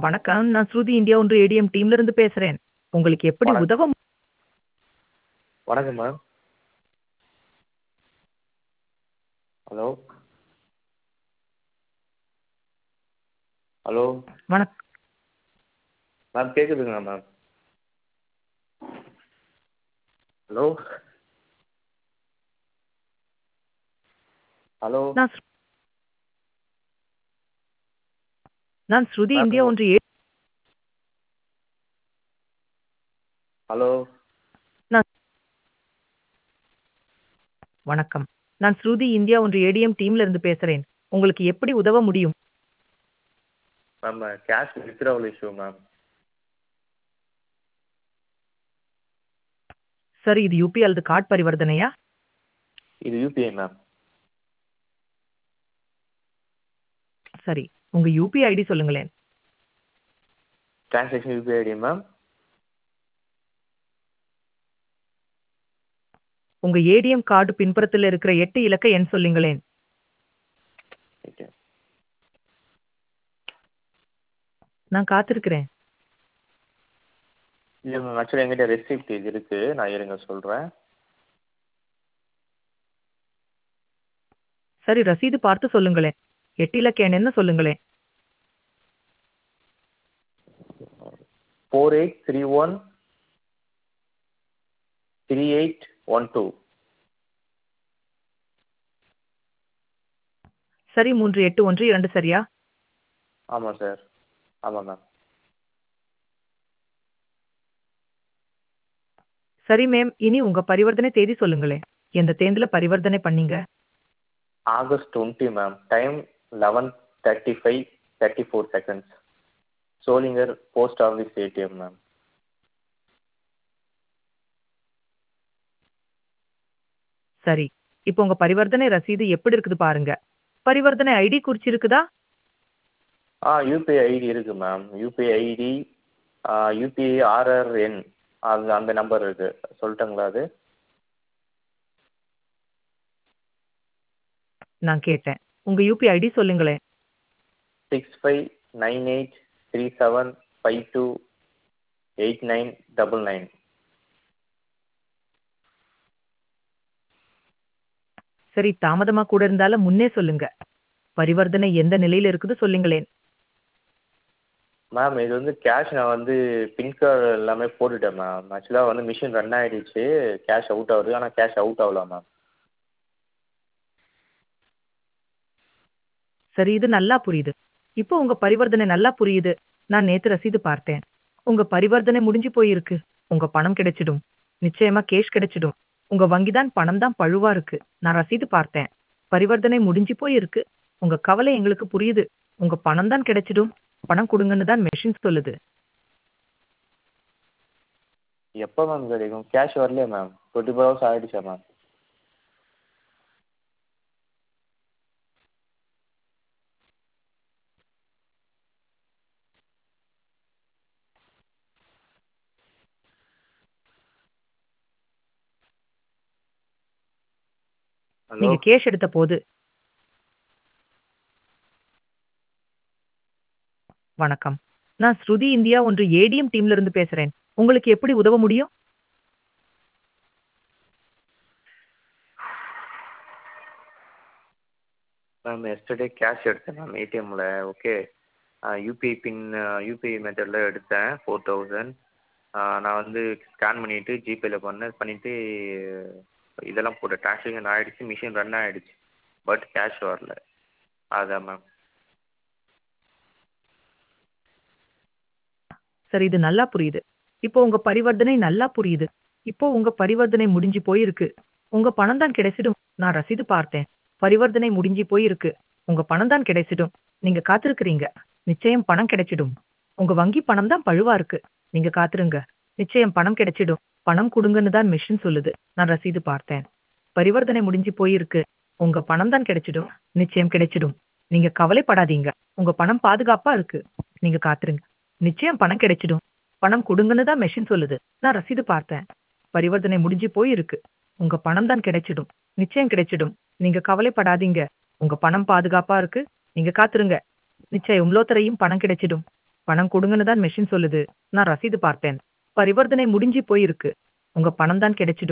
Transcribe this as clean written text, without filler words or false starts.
வணக்கம். நான் ஸ்ருதி இந்தியா ஒன்று ஏடிஎம் டீம்ல இருந்து பேசுறேன். உங்களுக்கு எப்படி வணக் உதவ வணக்கம் மேம். ஹலோ? ஹலோ? வணக் மேம் கேட்குதுங்களா மேம்? ஹலோ? ஹலோ? நான் ஸ்ரு நான் ஸ்ருதி மேம் இந்தியா உங்க ஒன்று ஹலோ? நான் வணக்கம். நான் ஸ்ருதி இந்தியா ஒன்று ஏடிஎம் டீம்ல இருந்து பேசுறேன். உங்களுக்கு எப்படி உதவ முடியும்? Ma'am cash withdrawal issue ma'am. சரி, இது யுபிஐ அல்லது கார்ட் பரிவர்த்தனையா? இது யூபிஐ மேம். சரி. உங்க யுபிஐ ஐடி சொல்லுங்களேன். Transaction UPI ID ma'am. உங்க ஏடிஎம் கார்டு பின்புறத்துல இருக்கிற 8 இலக்க எண் சொல்லுங்களேன். ஓகே. நான் காத்திருக்கிறேன். இல்லை மேம், ஆக்சுவலி என்கிட்ட ரெசிப்ட் இது இருக்கு. நான் இருங்க சொல்கிறேன். சரி, ரசீது பார்த்து சொல்லுங்களேன். 8 இலக்க எண் என்ன சொல்லுங்களேன். 48313812. சரி, 3812 சரியா? ஆமாம் சார். ஆமாம் மேம். சரி மேம். இனி உங்க பரிவர்த்தனை தேதி சொல்லுங்களேன். எந்த தேதியில பரிவர்த்தனை பண்ணீங்க? August 20 ma'am. Time 11:35:34. Sholinghur post office ATM ma'am. சரி. இப்போ உங்க பரிவர்த்தனை ரசீது எப்படி இருக்குது பாருங்க. பரிவர்த்தனை ஐடி குறிச்சிருக்குதா? யூபிஐ ஐடி இருக்கு ma'am. UPI ID UPI RRN அந்த அந்த நம்பர் இருக்கு. சொல்லட்டுங்களா அது? நான் கேட்டேன். உங்க யுபிஐ ஐடி சொல்லுங்களேன். 659837528999. சரி, தாமதமா கூட இருந்தாலும் முன்னே சொல்லுங்க. பரிவர்த்தனை எந்த நிலையில இருக்குது சொல்லுங்களேன். மேம் இது வந்து கேஷ் நான் வந்து பின் கார்டு எல்லாமே போட்டுட்டேன் மேம். ஆக்சுவலாக வந்து மிஷின் ரன் ஆகிடுச்சு. கேஷ் அவுட் ஆகுது, ஆனால் கேஷ் அவுட் ஆகல மேம். சரி, இது நல்லா புரியுது. இப்போ உங்க பரிவர்த்தனை நல்லா புரியுது. நான் நேத்து ரசீது பார்த்தேன். உங்க பரிவர்த்தனை முடிஞ்சு போயிருக்கு. உங்க பணம் கிடைச்சிடும். நிச்சயமா கேஷ் கிடைச்சிடும். உங்க வங்கி தான் பணம் தான் பழுவா இருக்கு. நான் ரசீது பார்த்தேன். பரிவர்த்தனை முடிஞ்சு போயிருக்கு. உங்க கவலை எங்களுக்கு புரியுது. உங்க பணம் தான் கிடைச்சிடும். பணம் குடுங்கன்னு தான் மெஷின் சொல்லுது. எப்போ மேம் கிடைக்கும்? கேஷ் வரலையே மேம். 24 ஹவர்ஸ் ஆகிடுச்சா மேம்? ஹலோ? நீங்க கேஷ் எடுத்த போது வணக்கம். நான் ஸ்ருதி இந்தியா ஒன்று ஏடிஎம் டீம்ல இருந்து பேசுறேன். உங்களுக்கு எப்படி உதவ முடியும்? மேம் எஸ்டர்டே கேஷ் எடுத்தேன் மேம் ஏடிஎம்மில். ஓகே. யூபிஐ பின் யூபிஐ மெத்தடில் எடுத்தேன் 4000. நான் வந்து ஸ்கேன் பண்ணிவிட்டு ஜிபேயில் பண்ணிவிட்டு இதெல்லாம் போட்டேன். டிரான்சாக்ஷன் ஆகிடுச்சு, மிஷின் ரன் ஆகிடுச்சு. பட் கேஷ் வரல. அதான் மேம். சரி, இது நல்லா புரியுது. இப்போ உங்க பரிவர்த்தனை நல்லா புரியுது. இப்போ உங்க பரிவர்த்தனை முடிஞ்சு போயிருக்கு. உங்க பணம் தான் கிடைச்சிடும். நான் ரசீது பார்த்தேன். பரிவர்த்தனை முடிஞ்சு போயிருக்கு. உங்க பணம் தான் கிடைச்சிடும். நீங்க காத்திருக்கிறீங்க. நிச்சயம் பணம் கிடைச்சிடும். உங்க வங்கி பணம் தான் பழுவா இருக்கு. நீங்க காத்திருங்க. நிச்சயம் பணம் கிடைச்சிடும். பணம் குடுங்கன்னு தான் மெஷின் சொல்லுது. நான் ரசீது பார்த்தேன். பரிவர்த்தனை முடிஞ்சு போயிருக்கு. உங்க பணம் தான் கிடைச்சிடும். நிச்சயம் கிடைச்சிடும். நீங்க கவலைப்படாதீங்க. உங்க பணம் பாதுகாப்பா இருக்கு. நீங்க காத்திருங்க. நிச்சயம் பணம் கிடைச்சிடும். பணம் குடுங்கன்னு தான் மெஷின் சொல்லுது. நான் ரசீது பார்த்தேன். பரிவர்த்தனை முடிஞ்சு போயிருக்கு. உங்க பணம் தான் கிடைச்சிடும். நிச்சயம் கிடைச்சிடும். நீங்க கவலைப்படாதீங்க. உங்க பணம் பாதுகாப்பா இருக்கு. நீங்க காத்திருங்க. நிச்சயம் உங்களோத்தரையும் பணம் கிடைச்சிடும். பணம் கொடுங்கன்னு தான் மெஷின் சொல்லுது. நான் ரசீது பார்த்தேன். பரிவர்த்தனை முடிஞ்சு போயிருக்கு. உங்க பணம் தான் கிடைச்சிடும்.